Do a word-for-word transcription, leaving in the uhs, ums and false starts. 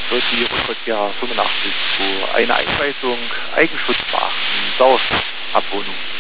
hört die Rundverkehr fünfundachtzig zu. Eine Einweisung, Eigenschutz beachten, Sauerstoffabwohnung.